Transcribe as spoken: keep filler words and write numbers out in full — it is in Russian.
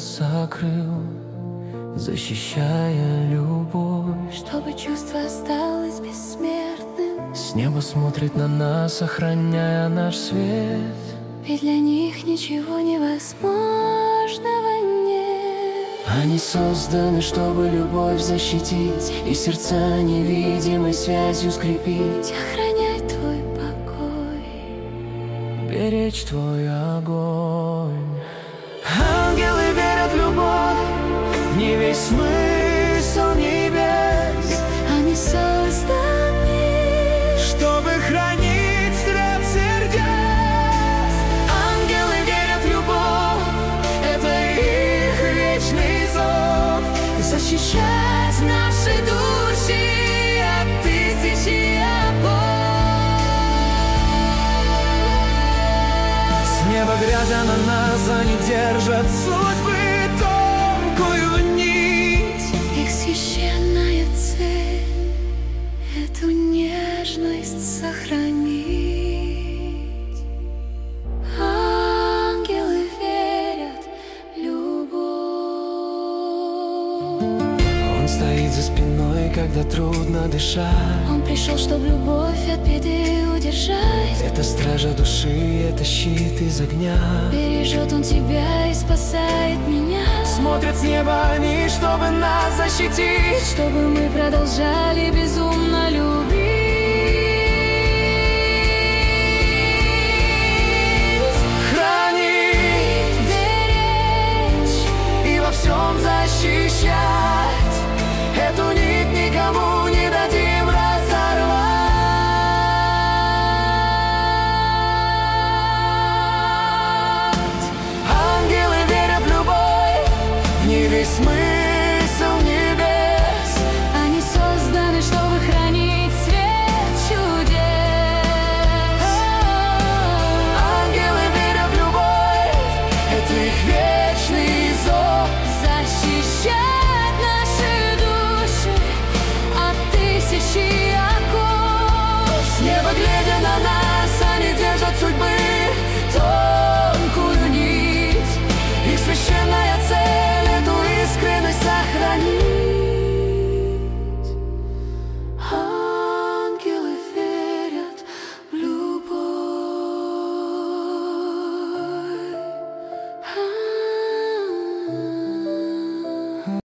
нас закрыл, защищая любовь, чтобы чувство осталось бессмертным. С неба смотрит на нас, охраняя наш свет. Ведь для них ничего невозможного нет. Они созданы, чтобы любовь защитить и сердца невидимой связью скрепить, охранять твой покой, беречь твой огонь. Ангелы верят в любовь, не весь смысл небес. Они созданы, чтобы хранить стрел сердец. Ангелы верят в любовь, это их вечный зов, защищать наши души от тысячи опор. С неба глядя на нас, они держат судьбы тонкую нить. Их священная цель — эту нежность сохранить. Ангелы верят в любовь. Он стоит за спиной, когда трудно дышать. Он пришел, чтобы любовь от беды удержать. Это стража души, это щит из огня. Бережет он тебя и спасает меня. Смотрят с неба они, чтобы нас защитить, чтобы мы продолжали безумно любить. Хранить, беречь и во всем защищать.